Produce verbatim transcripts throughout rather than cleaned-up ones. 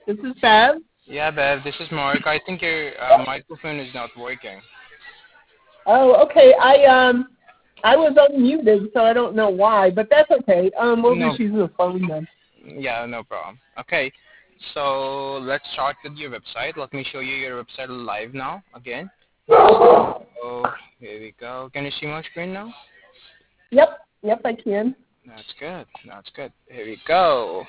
This is Bev. Yeah, Bev, this is Mark. I think your uh, microphone is not working. Oh, okay. I um I was unmuted, so I don't know why, but that's okay. Um, we'll No, just use the phone then. yeah, no problem. Okay, so let's start with your website. Let me show you your website live now again. So here we go. Can you see my screen now? Yep, yep, I can. That's good. That's good. Here we go.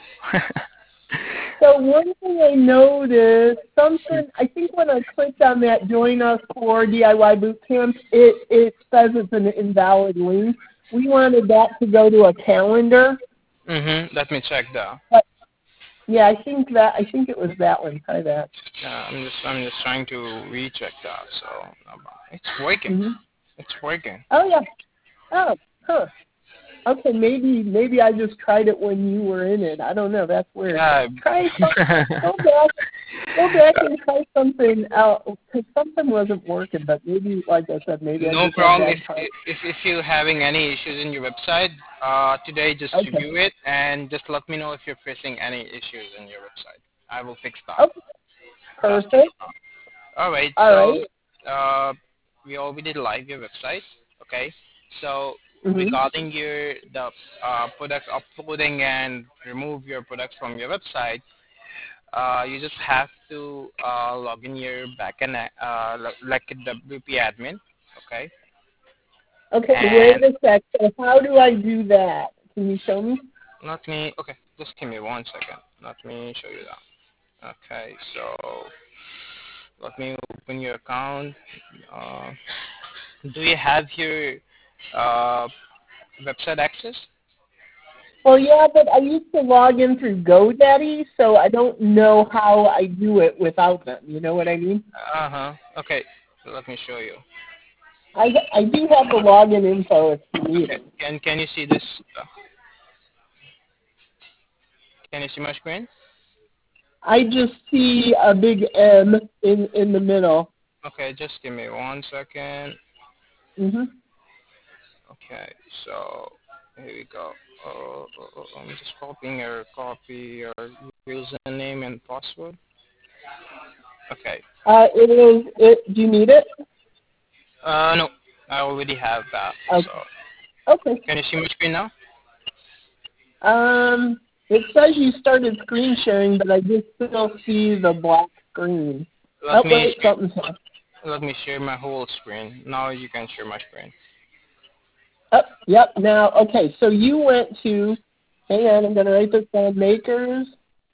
So one thing I noticed, something I think when I clicked on that join us for D I Y bootcamp, it it says it's an invalid link. We wanted that to go to a calendar, mhm. Let me check though. but yeah, I think that I think it was that one. Try that. Uh, I'm just I'm just trying to recheck that. So um, it's working. Mhm. It's working. Oh yeah. Oh, huh. Okay, maybe maybe I just tried it when you were in it. I don't know. That's weird. Yeah. Try some. Go back. Go back and try something else because something wasn't working. But maybe, like I said, maybe I No just had problem. If bad time. if if you're having any issues in your website, uh, today just Okay. review it and just let me know if you're facing any issues in your website. I will fix that. Okay. That's Perfect. all right. All right. So uh, we already live your website. Okay. So Mhm. regarding your the uh, product uploading and remove your products from your website, uh, you just have to uh, log in your backend uh, li- like a W P admin. Okay. Okay. Wait And a sec. So how do I do that? Can you show me? let me, okay, just give me one second. Let me show you that. Okay, so let me open your account. Uh, do you have your uh, website access? Well, yeah, but I used to log in through GoDaddy, so I don't know how I do it without them. You know what I mean? Uh huh. Okay, so let me show you. I I do have the login info if you need Okay, it. can can you see this? Uh, can you see my screen? I just see a big M in in the middle. Okay, just give me one second. Mhm. Okay, so here we go. Uh, uh, uh, I'm just copying your copy your username and password. Okay. Uh, it is. It. Do you need it? Uh, no, I already have that. So, Okay. Okay. can you see my screen now? Um, it says you started screen sharing, but I just still see the black screen. Let Oh me wait, something's happened. let me share my whole screen. Now you can share my screen. Oh, yep. Now, okay. So you went to. Hang on, I'm gonna write this down. Makers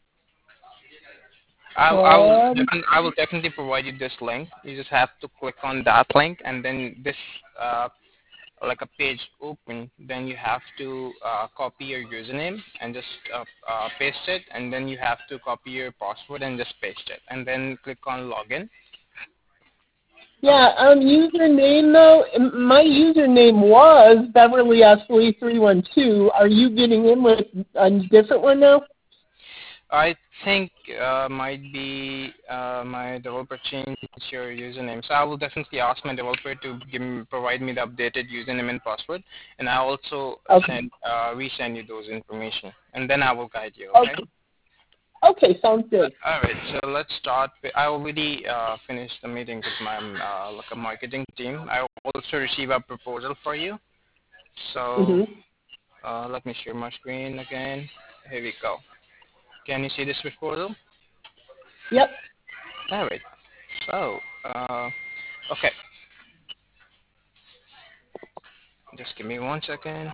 I I will Club. defin- I will definitely provide you this link. You just have to click on that link, and then this uh like a page open. Then you have to uh, copy your username and just uh, uh, paste it, and then you have to copy your password and just paste it, and then click on login. Yeah, um, username though, m- my username was Beverly S. Lee three one two. Are you getting in with a different one now? I think uh, might be uh, my developer changed your username. So I will definitely ask my developer to give me, provide me the updated username and password, and I also Okay. send uh, resend you those information, and then I will guide you. Okay. Okay. Okay, sounds good. All right. So let's start. With, I already uh, finished the meeting with my uh, like a marketing team. I also receive a proposal for you. So Mhm. uh, let me share my screen again. Here we go. Can you see this proposal? Yep. All right. So, uh, okay, just give me one second.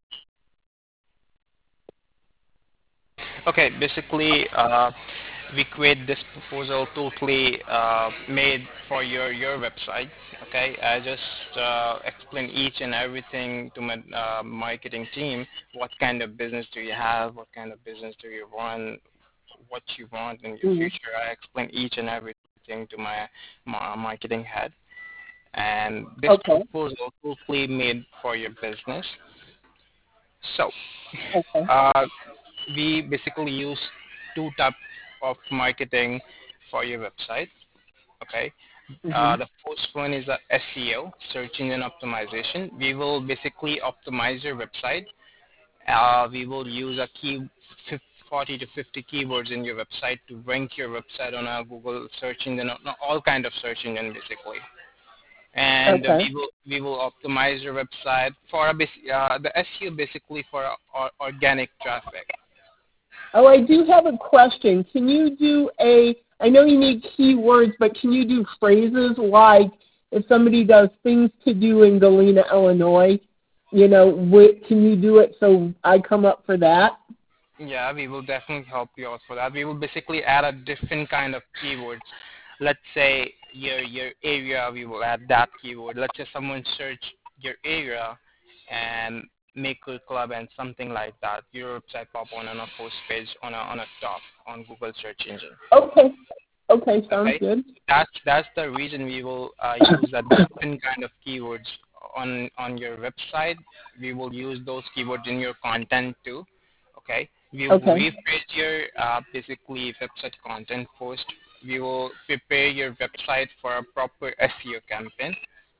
Okay, basically, uh, we create this proposal totally uh, made for your your website. Okay, I just uh, explain each and everything to my uh, marketing team. What kind of business do you have? What kind of business do you run? What you want in your Mhm. future? I explain each and everything to my, my marketing head, and this Okay. proposal totally made for your business. So, Okay. uh, we basically use two type of marketing for your website. Okay. Uh, Mhm. the first one is a S E O, search engine optimization. We will basically optimize your website. Uh, we will use a key forty to fifty keywords in your website to rank your website on a Google search engine, on all kind of search engine basically. And Okay. we will we will optimize your website for a bas- uh, the S E O basically for or, organic traffic. Oh, I do have a question. Can you do a, I know you need keywords, but can you do phrases like if somebody does things to do in Galena, Illinois, you know, wh- can you do it so I come up for that? Yeah, we will definitely help you out for that. We will basically add a different kind of keywords. Let's say your your area, we will add that keyword. Let's say someone search your area and maker club and something like that. Your website pop on on a post page on a on a top on Google search engine. Okay. Okay, sounds Okay, good. that's that's the reason we will uh, use a different kind of keywords on on your website. We will use those keywords in your content too. Okay, we will Okay. rephrase your uh, basically website content post. We will prepare your website for a proper S E O campaign.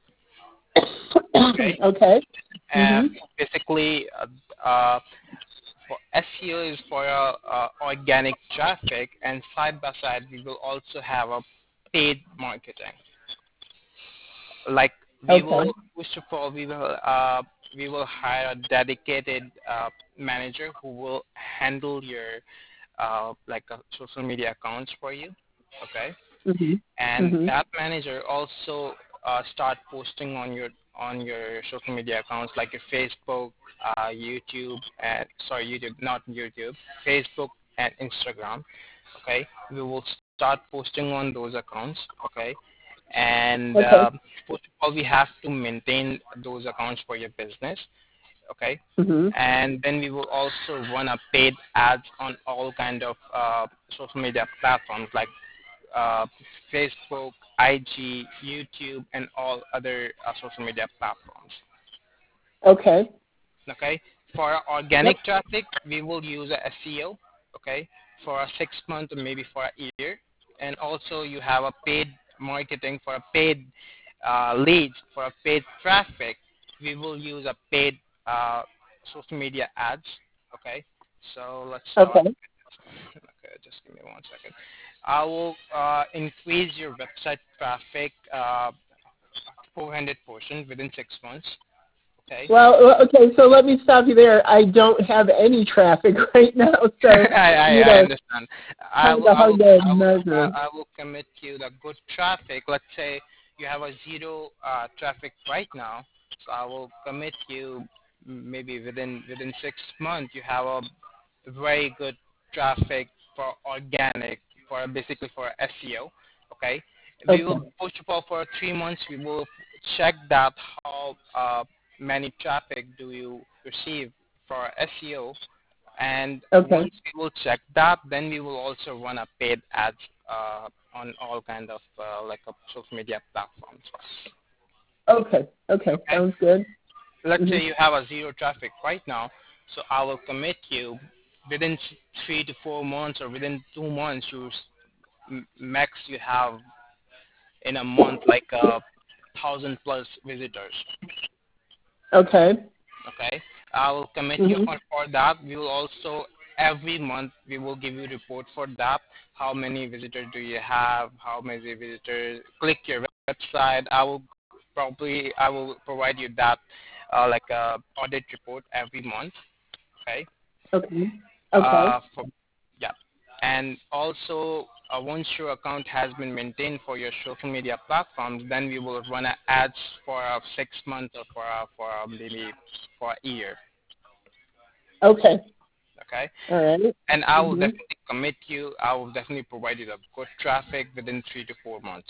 Okay, Okay. uh, Mhm. basically uh, uh, for S E O is for uh, uh, organic traffic, and side by side we will also have a paid marketing. Like we Okay. will first of all we will uh, we will hire a dedicated uh, manager who will handle your uh, like uh, social media accounts for you. Okay, Mhm. and Mhm. that manager also uh, start posting on your on your social media accounts like your Facebook, uh, YouTube, and sorry YouTube, not YouTube, Facebook and Instagram. Okay, we will start posting on those accounts. Okay, and Okay. uh, first of all we have to maintain those accounts for your business. Okay, Mhm. and then we will also run a paid ads on all kind of uh, social media platforms like uh, Facebook, I G, YouTube, and all other uh, social media platforms. Okay. Okay, for our Yep. organic traffic, we will use a S E O. Okay, for a six month or maybe for a year, and also you have a paid marketing for a paid uh, leads for a paid traffic. We will use a paid uh, social media ads. Okay, so let's start. Okay. Okay, just give me one second. I will uh, increase your website traffic uh, four hundred percent within six months. Okay. Well, uh, okay, so let me stop you there. I don't have any traffic right now, so, I, I you I know, understand. I kind will of I hard will to I will I measure. I will commit you the good traffic. Let's say you have a zero uh, traffic right now, so I will commit you maybe within within six months you have a very good traffic for organic, for basically for S E O. Okay, we Okay. will first of all for three months we will check that how uh, many traffic do you receive for S E O, and Okay. once we will check that, then we will also run a paid ads uh, on all kind of uh, like a social media platforms. Okay. Okay. Okay, Sounds good. let's Mhm. say you have a zero traffic right now, so I will commit you within th- three to four months or within two months, you s- m- max you have in a month like a thousand plus visitors. Okay. Okay, I will commit you Mhm. on for that. We will also every month we will give you report for that. How many visitors do you have? How many visitors click your website? I will probably I will provide you that uh, like a audit report every month. Okay. Okay. Uh, Okay. for yeah, and also uh, once your account has been maintained for your social media platforms, then we will run a ads for uh, six months or for uh, for uh, maybe for a year. Okay. Okay, All right. and I will Mhm. definitely commit you. I will definitely provide you the good traffic within three to four months.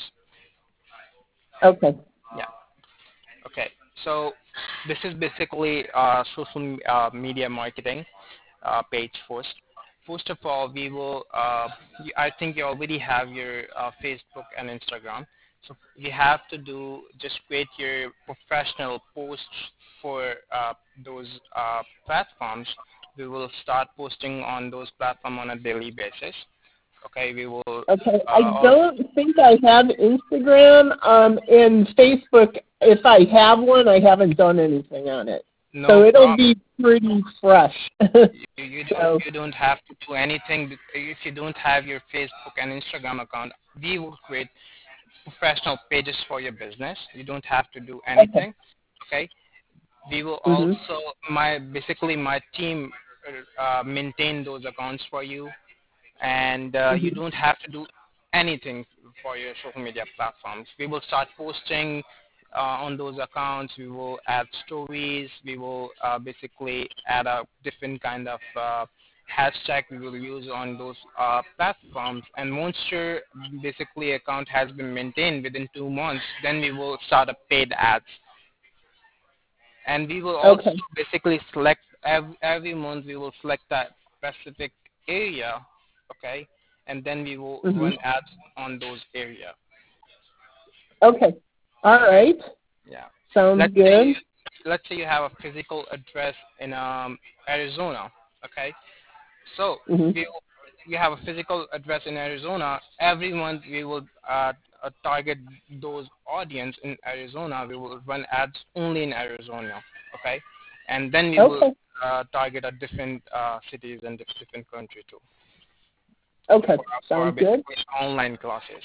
Okay. Yeah. Okay. So this is basically uh, social uh, media marketing uh, page first. First of all, we will. Uh, you, I think you already have your uh, Facebook and Instagram. So you have to do just create your professional posts for uh, those uh, platforms. We will start posting on those platforms on a daily basis. Okay, we will. Okay. I Uh, also, don't think I have Instagram um and Facebook. If I have one, I haven't done anything on it. So No it'll problem. be pretty fresh. You, you don't So you don't have to do anything. If you don't have your Facebook and Instagram account, we will create professional pages for your business. You don't have to do okay. anything. Okay. We will Mhm. also my basically my team uh, maintain those accounts for you, and uh, you Mhm. don't have to do anything for your social media platforms. We will start posting uh, on those accounts. We will add stories. We will uh, basically add a different kind of uh, hashtag we will use on those uh, platforms. And once your basically account has been maintained within two months, then we will start a paid ads, and we will also Okay. basically select every, every month we will select that specific area, okay, and then we will Mhm. run ads on those area. Okay. All right. Yeah, Sounds let's say you, good. let's say you have a physical address in um, Arizona, okay, so Mhm. we will, you have a physical address in Arizona. Every month we will uh, uh, target those audience in Arizona. We will run ads only in Arizona, okay, and then we will Okay. uh, target a different uh, cities and dif- different country too Okay. for for Sounds good. basically online classes.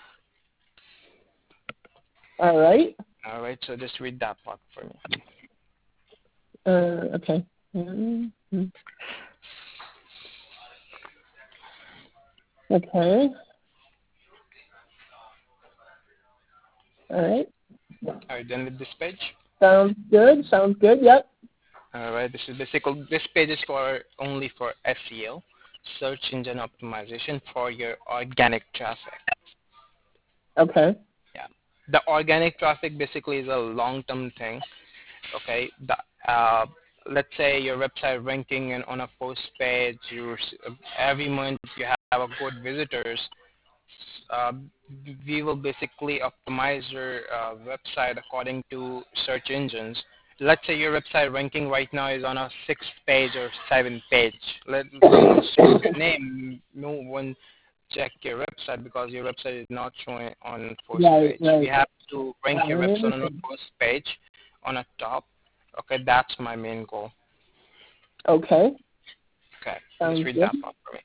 All right. All right, so just read that part for me. Uh, okay. Mhm. Okay. All right. Are you done with this page? Sounds good. Sounds good. Yep. All right, this is basically this page is for only for S E O, search engine optimization for your organic traffic. Okay. Yeah, the organic traffic basically is a long-term thing. Okay, the uh, let's say your website ranking and on a post page, you s- every month you have a good visitors. Uh, we will basically optimize your uh, website according to search engines. Let's say your website ranking right now is on a sixth page or seventh page. Let someone search your name, no one check your website because your website is not showing on first Right. page. We Right. have to rank I your website on a understand. first page, on a top. Okay, that's my main goal. Okay. Okay, just Sounds read good. that part for me.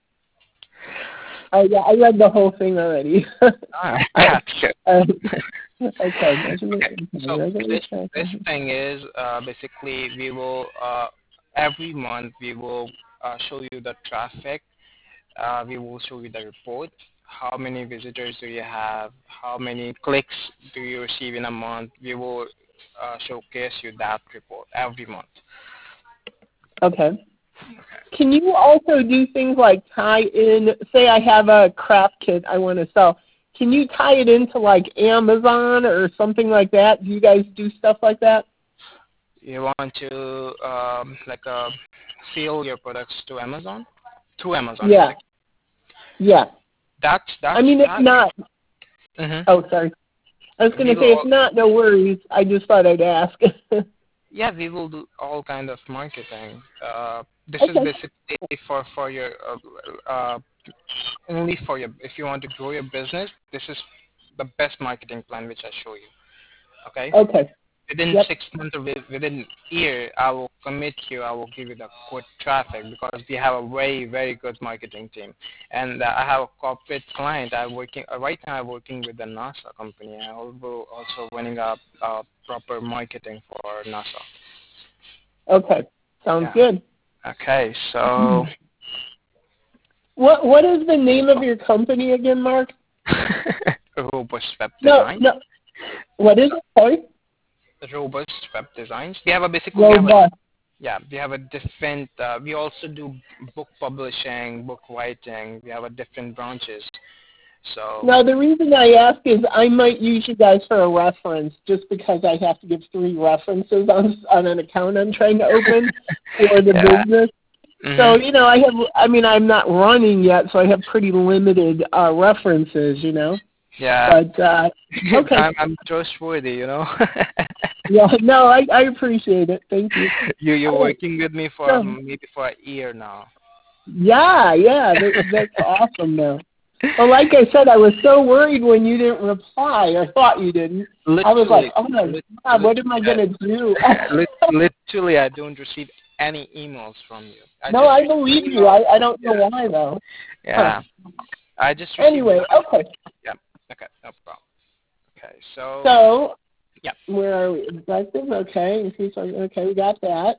I yeah, I read the whole thing already. All right, I, that's good. um, okay. Measurement. Okay. Okay. So Regular this this tracking. thing is uh, basically we will uh, every month we will uh, show you the traffic. Uh, we will show you the report. How many visitors do you have? How many clicks do you receive in a month? We will uh, showcase you that report every month. Okay. Can you also do things like tie in, say I have a craft kit I want to sell. Can you tie it into like Amazon or something like that? Do you guys do stuff like that? You want to um, like uh, sell your products to Amazon through Amazon, Yeah. correct? Yeah. That's I that's mean, if that. not, Mm-hmm. oh, sorry. I was going We to will say, if al- not, no worries. I just thought I'd ask. yeah, we will do all kind of marketing. Uh, this is Okay. basically for for your uh, uh, only for your if you want to grow your business. This is the best marketing plan which I show you. Okay, Okay. within Yep. six months or wi- within year, I will commit you. I will give you the good traffic because we have a very very good marketing team, and uh, I have a corporate client. I'm working uh, right now. I'm working with the NASA company. I'm also also running a, a proper marketing for NASA. Okay. Sounds Yeah. good. Okay, so What What is the name of your company again, Mark? robust web No, design. no. What is it? Sorry. Robust web designs. We have a basically we have a Robust. yeah we have a different. Uh, we also do book publishing, book writing. We have a different branches. So Now, the reason I ask is I might use you guys for a reference just because I have to give three references on on an account I'm trying to open for the yeah. business. So, Mhm. you know, I have, I mean, I'm not running yet, so I have pretty limited uh, references, you know. Yeah. But, uh, okay. I'm I'm trustworthy, you know. Yeah, no, I, I appreciate it. Thank you. you you're All right. working with me for So, maybe for a year now. yeah, yeah, that, that's awesome, though. Well, like I said, I was so worried when you didn't reply. I thought you didn't. I was like, literally, oh my lit- God, what am I literally, going to do? lit- literally, I don't receive any emails from you. I No, just I received believe you. emails. I, I don't know Yeah, why, though. Huh. yeah. I just received Anyway, one. okay. Yeah. Okay, no problem. Okay, so So, yeah, where are we? Objective, okay. Increase our- Okay, we got that.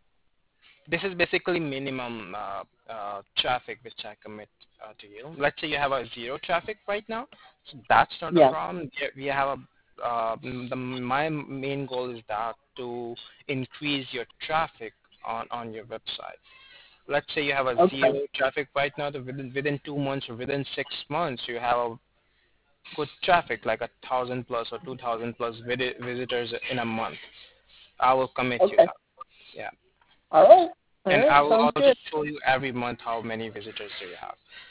this is basically minimum uh, uh, traffic which I commit uh, to you. Let's say you have a zero traffic right now, so that's not a Yeah. problem. We we have a uh, m- the, my main goal is that to increase your traffic on, on your website. Let's say you have a zero Okay. traffic right now, so within within two months or within six months you have a good traffic like a thousand plus or two thousand plus visi- visitors in a month. I will commit you Okay. that. Yeah. All right. All And right. I will Sounds also good. show you every month how many visitors do you have.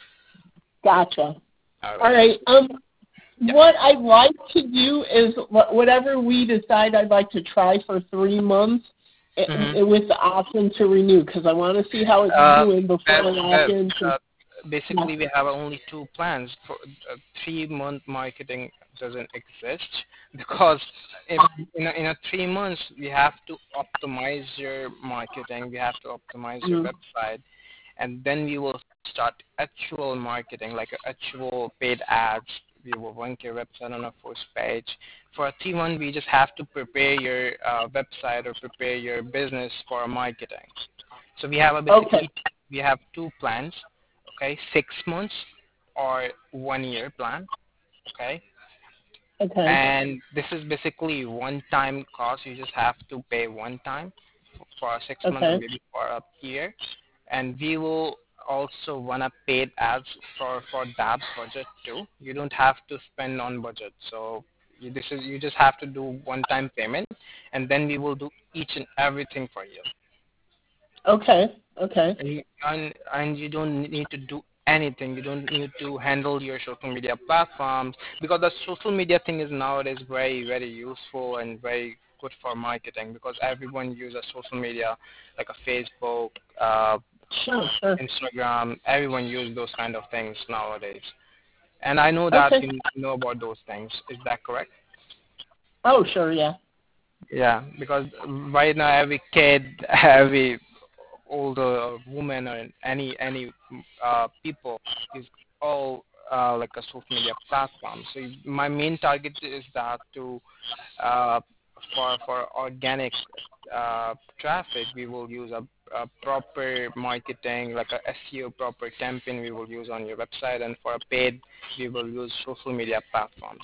Gotcha. All All right. right. Um, Yeah. what I'd like to do is wh- whatever we decide, I'd like to try for three months i- Mm-hmm. i- with the option to renew because I want to see how it's Uh, doing before Bev, I lock Bev, into. uh, Yeah. basically we have only two plans. For uh, three month marketing doesn't exist because if in a, in a three months we have to optimize your marketing, we have to optimize your Mm. website, and then we will start actual marketing, like actual paid ads. We will rank your website on a first page. For a T one, we just have to prepare your uh, website or prepare your business for marketing. So we have a Okay. basically we have two plans, okay, six months or one year plan, okay, Okay. and this is basically one time cost. You just have to pay one time f- for a six months or Okay. maybe for a year, and we will also run a paid ads for for that budget too. You don't have to spend on budget, so you, this is you just have to do one time payment, and then we will do each and everything for you. Okay. Okay. And you, and, and you don't need to do anything. You don't need to handle your social media platforms because the social media thing is nowadays very very useful and very good for marketing because everyone uses social media like a Facebook, uh, Sure. Sure. Instagram. Everyone uses those kind of things nowadays. And I know that Okay. you know about those things. Is that correct? Oh, sure. Yeah. Yeah, because right now every kid, every older woman or any any uh, people is all uh, like a social media platform. So my main target is that to uh, for for organic uh, traffic, we will use a, a proper marketing like a S E O proper campaign we will use on your website, and for a paid we will use social media platforms.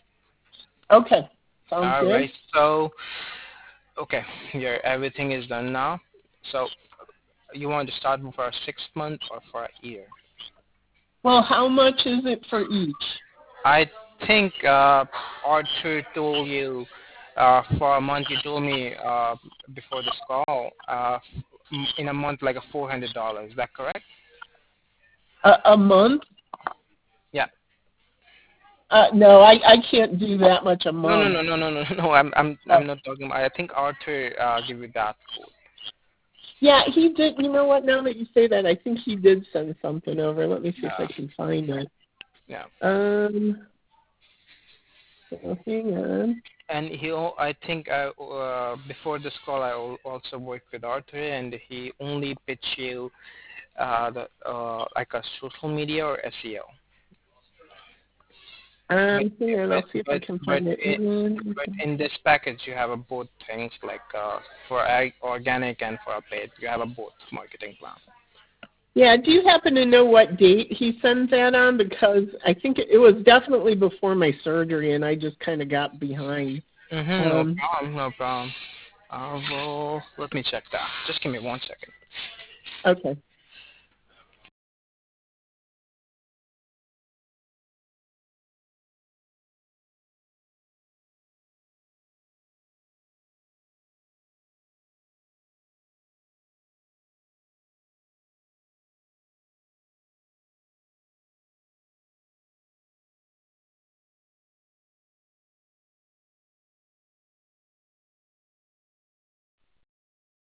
Okay. Sounds All good. right. So okay, your everything is done now. So you want to start for a six month or for a year? Well, how much is it for each? I think uh, Arthur told you uh, for a month. You told me uh, before this call uh, m- in a month like a four hundred dollars. Is that correct? A, a month? Yeah. Uh, no, I I can't do that much a No, no, month. no, no, no, no, no. I'm I'm Uh, I'm not talking about. I think Arthur uh, give you that quote. yeah, he did. You know what? Now that you say that, I think he did send something over. Let me see if I Yeah. can find it. Yeah. Um, so hang on. And he, al- I think, uh, uh, before this call, I al- also worked with Arthur, and he only pitch you uh, the uh, like a social media or S E O. But Um, hang on. but I'll see if I but can but find it. it, Um, but in this package, you have a both things like uh, for ag- organic and for a paid. You have a both marketing plan. yeah. Do you happen to know what date he sent that on? Because I think it, it was definitely before my surgery, and I just kind of got behind. Mm-hmm, no Um, problem, no problem. Uh, well, let me check that. Just give me one second. okay.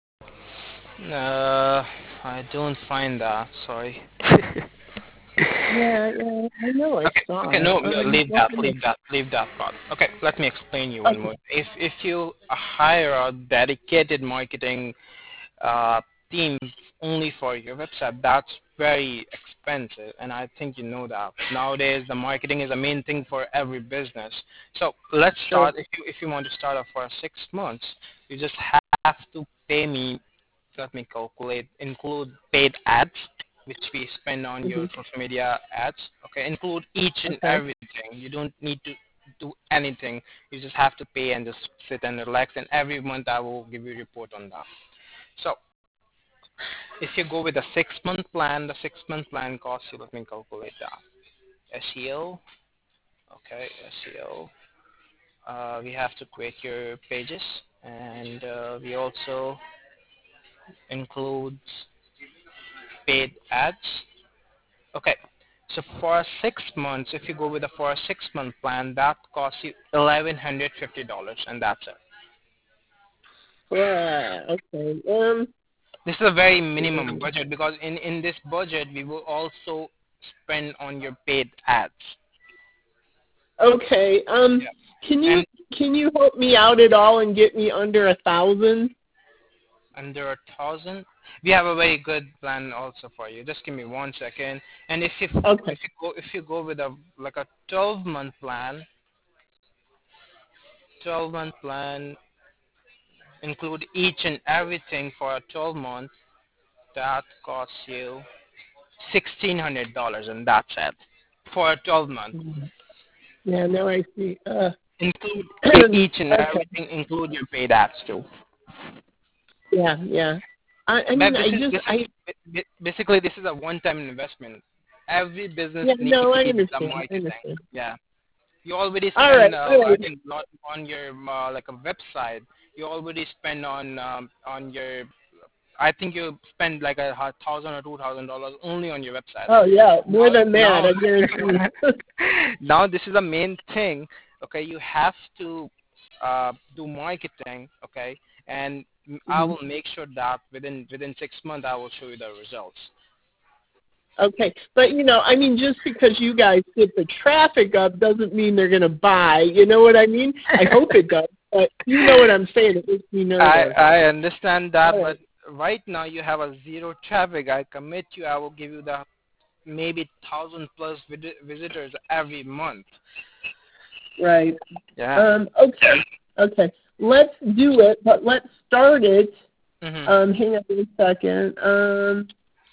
Uh, I don't find that. Sorry. Yeah, yeah, I know I Okay, saw okay, it. no, no, Um, leave what that, kind of- leave that, leave that part. Okay, let me explain you one okay. more. If if you hire a dedicated marketing uh, team only for your website, that's very expensive, and I think you know that. Nowadays, the marketing is the main thing for every business. So let's Sure. start. If you if you want to start off for six months, you just have to pay me. Let me calculate. Include paid ads, which we spend on Hmm. your social media ads. Okay, include each and Okay. everything. You don't need to do anything. You just have to pay and just sit and relax. And every month I will give you a report on that. So if you go with a six month plan, the six month plan costs you. Let me calculate that. S E O. Okay, S E O. Uh, we have to create your pages, and uh, we also include paid ads. Okay. So for six months, if you go with a for a six month plan, that costs you eleven hundred fifty dollars, and that's it. Right. Okay. Um. This is a very minimum budget because in in this budget we will also spend on your paid ads. Okay. Um. Yeah. Can you And can you help me out at all and get me under a thousand? under a thousand, we have a very good plan also for you. Just give me one second. And if you Okay. if you go if you go with a like a twelve month plan, twelve month plan include each and everything for a twelve month, that costs you sixteen hundred dollars, and that's it for a twelve month. Mhm. Yeah. Now I see. Uh. Include each and Okay. everything, include your paid ads too. Yeah. Yeah. I. I But mean, this I is just. this is I. ba- basically this is a one time investment. Every business Yeah. needs No, I a understand. I marketing. understand. Yeah. You already All right. spend, uh, All I right. think, not on your uh, like a website. You already spend on um, on your. I think you spend like a hu- thousand or two thousand dollars only on your website. Oh yeah, more than that, Now, I guarantee. now, now this is the main thing. Okay, you have to uh, do marketing. Okay, and I Mhm. will make sure that within within six months I will show you the results. Okay, but you know, I mean, just because you guys get the traffic up doesn't mean they're going to buy. You know what I mean? I hope it does, but you know what I'm saying. It makes me I nervous. I understand that, All but right. right now you have a zero traffic. I commit you. I will give you the maybe thousand plus vid- visitors every month. Right. Yeah. Um. Okay. Okay. Let's do it, but let's start it. Mhm. Um. Hang on a second. Um.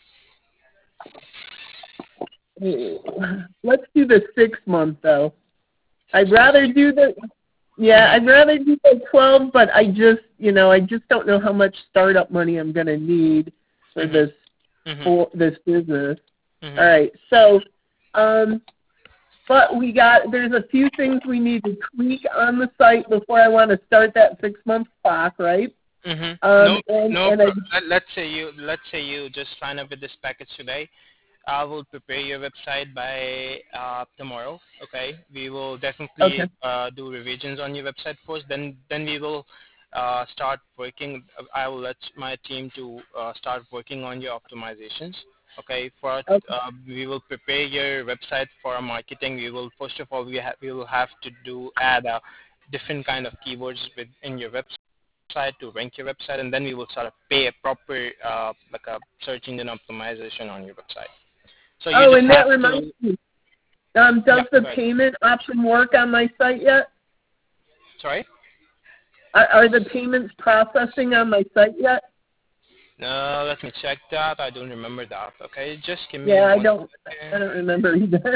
Let's do the six month though. I'd rather do the Yeah, Mhm. I'd rather do the twelve, but I just, you know, I just don't know how much startup money I'm going to need for Mhm. this Mhm. for this business. All Mhm. right, so, um, but we got there's a few things we need to tweak on the site before I want to start that six month clock, right? Mhm. Um, No, and no. and I Pro- let, let's say you let's say you just sign up with this package today. I will prepare your website by uh, tomorrow. Okay, we will okay, definitely uh, do revisions on your website first. Then then we will uh, start working. I will let my team to uh, start working on your optimizations. Okay, for okay, uh, we will prepare your website for our marketing. We will first of all we ha- we will have to do add a different kind of keywords within your website to rank your website, and then we will sort of pay a proper uh, like a search engine optimization on your website. So you oh, just and that have reminds to, me. Um, yeah, does the go ahead. payment option work on my site yet? Sorry? Are, are the payments processing on my site yet? No, let me check that. I don't remember that. Okay, just give me Yeah, I one don't. I second. don't remember either.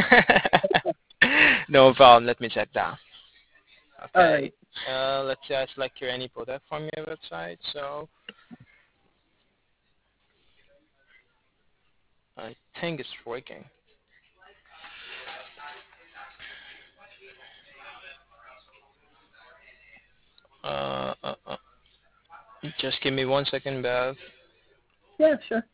No problem. Let me check that. All Okay. right. Uh, let's say I select your any product from your website. So I think it's working. Uh, uh, uh, just give me one second, Bev. Yeah, sure.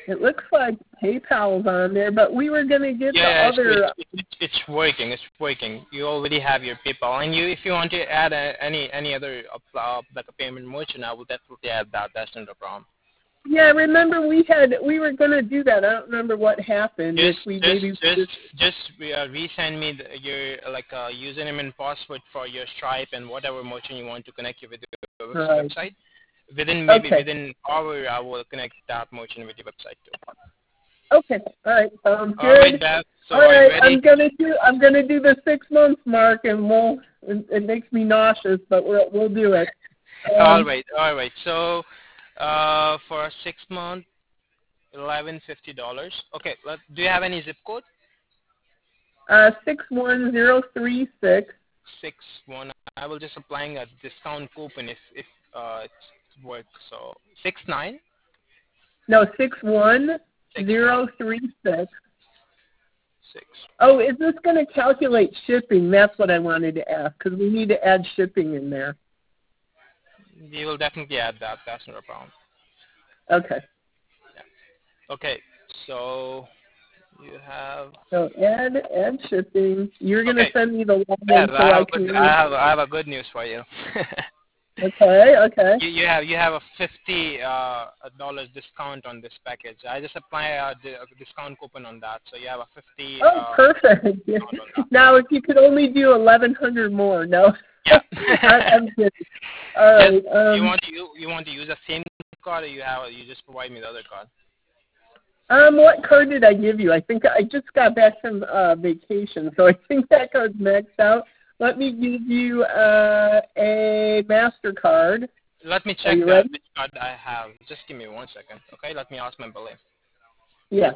It looks like PayPal's on there, but we were gonna get the Yeah, it's, other. it's, it's, it's working. It's working. You already have your PayPal, and you if you want to add a, any any other uh, uh, like a payment merchant, I will definitely add that. That's not a problem. Yeah, remember we had we were gonna do that. I don't remember what happened. Just If we just maybe just just uh, resend me the, your like uh, username and password for your Stripe and whatever merchant you want to connect you with the web- right. website. Within maybe Okay. within hour, I will connect that merchant with your website too. Okay. All right. Sounds All right, good. Beth. So All are you right. ready? I'm gonna do I'm gonna do the six months mark, and we'll. It, it makes me nauseous, but we'll we'll do it. All Um, right, all right. So uh, for a six month, eleven fifty dollars. Okay. Let, do you have any zip code? uh, six one zero three six. Six one. I will just applying a discount coupon if if uh, it works. So six nine No, six one six one zero three six. six. Oh, is this going to calculate shipping? That's what I wanted to ask, because we need to add shipping in there. You will definitely add that. That's not a problem. Okay. Yeah. Okay. So you have. So add add shipping. You're going to Okay. send me the Beth, login so I I have can good. read. I have. I have a good news for you. Okay. Okay. You, you have you have a fifty uh, dollars discount on this package. I just apply a, di- a discount coupon on that, so you have a fifty Oh, uh, perfect. discount on that. Now, if you could only do eleven hundred more, no. Yeah. I, I'm kidding. All Just, right. you Um, want to you, you want to use the same card, or you have you just provide me the other card? um, what card did I give you? I think I just got back from uh, vacation, so I think that card's maxed out. Let me give you uh, a MasterCard. Let me Are check you that ready? which card I have. Just give me one second, okay? Let me ask my billing. Yeah.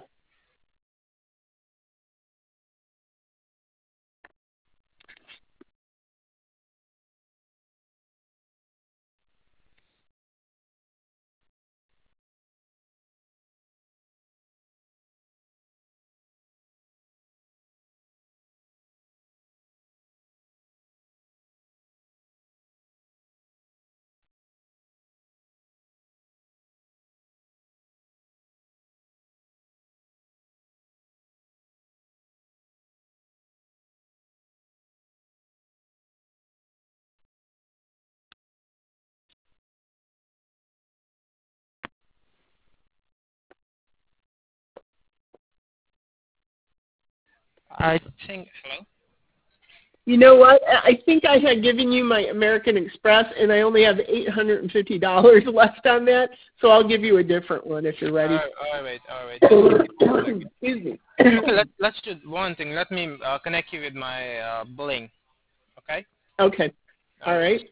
I think. Hello. You know what? I I think I had given you my American Express, and I only have eight hundred fifty dollars left on that, so I'll give you a different one if you're ready. All right, all right, all right. Excuse me. Okay, let, let's do one thing. Let me uh, connect you with my uh, billing, okay? Okay. All All right. right.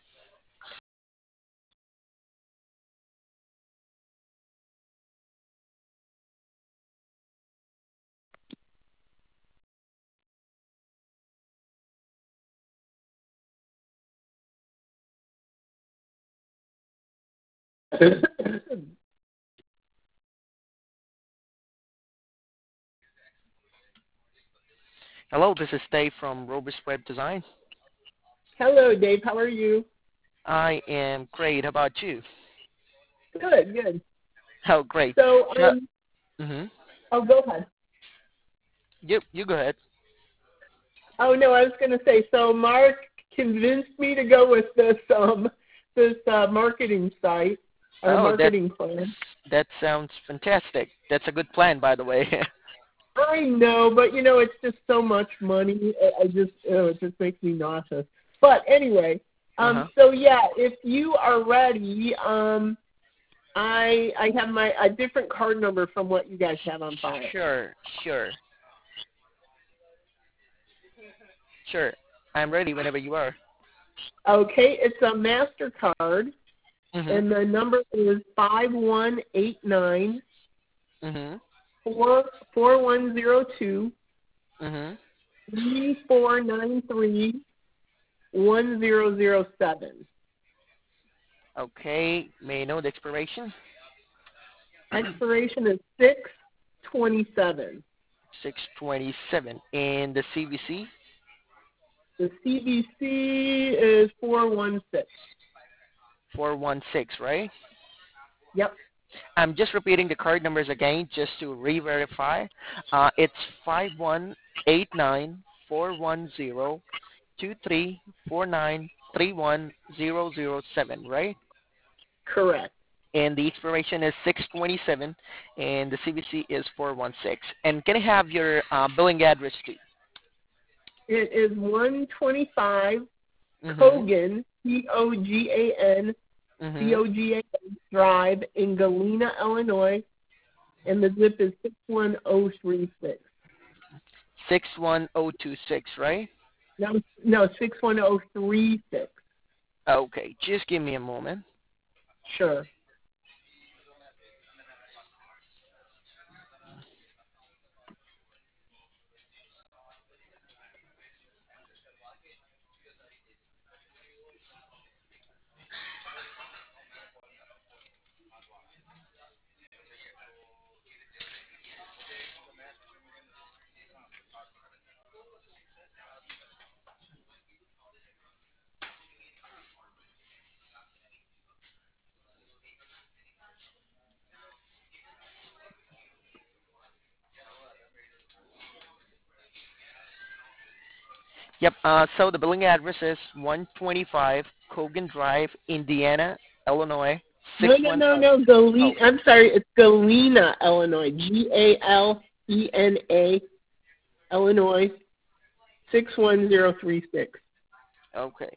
Hello, this is Dave from Robust Web Design. Hello, Dave. How are you? I am great. How about you? Good, good. Oh, great. So, So, um, mm-hmm. oh, go ahead. You, you go ahead. Oh no, I was going to say. So, Mark convinced me to go with this um this uh, marketing site or Oh, that marketing plan. that sounds fantastic. That's a good plan, by the way. I know, but you know, it's just so much money. I I just, oh, it just makes me nauseous. But anyway, um, uh-huh. so yeah, if you are ready, um, I I have my a different card number from what you guys have on file. Sure, sure, sure. I'm ready whenever you are. Okay, it's a Mastercard, Mhm. and the number is five one eight nine Mhm. four four one zero two Mhm. three four nine three one zero zero seven. Okay. May I know the expiration? Expiration is six twenty seven. six twenty-seven. And the C V C? The C V C is four one six. four one six, right? Yep. I'm just repeating the card numbers again just to re-verify. Uh, it's five one eight nine four one zero two three four nine three one zero zero seven, right? Correct. And the expiration is six twenty-seven, and the C V C is four one six. And can I have your uh, billing address, too? It is one twenty-five Mm-hmm. Cogan, C O G A N, Mm-hmm. C O G A N Drive in Galena, Illinois, and the zip is six one zero three six. six one zero two six, right? No, no, six one zero three six. Okay, just give me a moment. Sure. Yep, uh, so the billing address is one twenty-five Cogan Drive, Indiana, Illinois, No, no, no, six one five. no. Oh, Galena. I'm sorry. It's Galena, Illinois. G A L E N A, Illinois, six one zero three six. okay.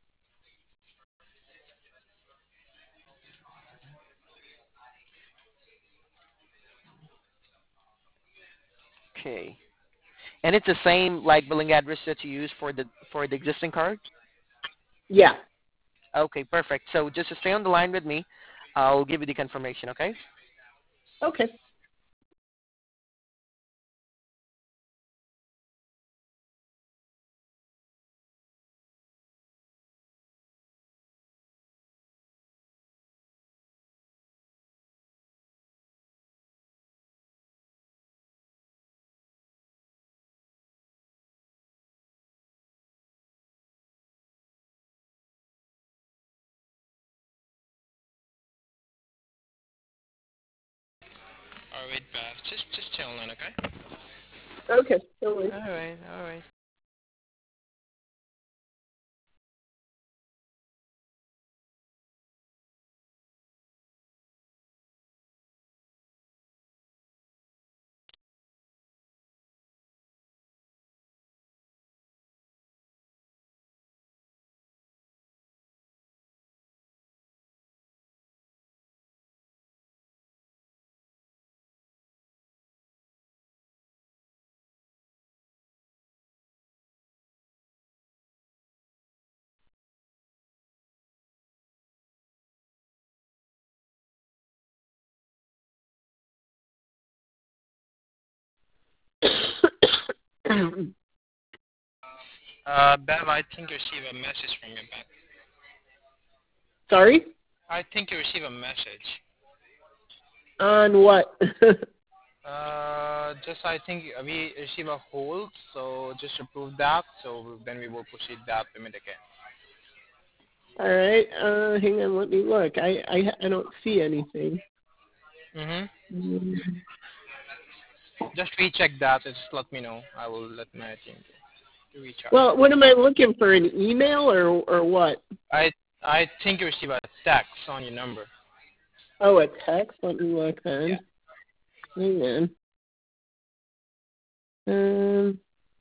Okay. And it's the same like billing address that you use for the for the existing card? Yeah. Okay, perfect. So just to stay on the line with me. I'll give you the confirmation, okay? Okay. All right, Bev. Just just stay online, okay? Okay. No worries. All right, all right. Uh, Bev, I think you received a message from your bank. Sorry? I think you received a message. On what? Uh, just I think we receive a hold, so just approve that. So then we will proceed that payment again. All right. Uh, hang on. Let me look. I, I, I don't see anything. Mhm. Mm. Just recheck that. Just let me know. I will let my team to reach out. Well, what am I looking for? An email or or what? I I think you receive a text on your number. Oh, a text. Let me look then. Yeah. Hang on. Um,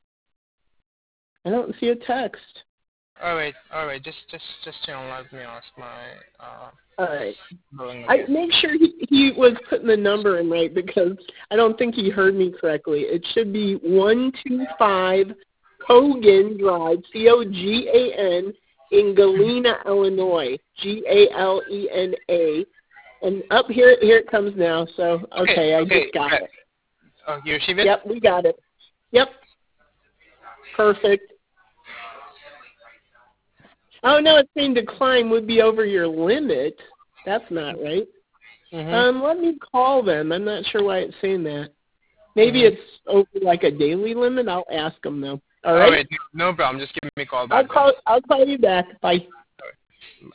I don't see a text. All right, all right. Just just just you know, let me ask my uh. All right. billing I again. make sure he, he was putting the number in right because I don't think he heard me correctly. It should be one two five Cogan Drive, C O G A N, in Galena, Illinois, G A L E N A. And up here, here it comes now. So okay, Okay, I okay. just got okay. it. Oh, you receive it? Yep, we got it. Yep, perfect. Oh no, it's saying decline would be over your limit. That's not right. Mhm. Um, let me call them. I'm not sure why it's saying that. Maybe Mhm. it's over like a daily limit. I'll ask them though. All All right. right, no problem. Just give me a call I'll back. call. I'll call you back. Bye. Then.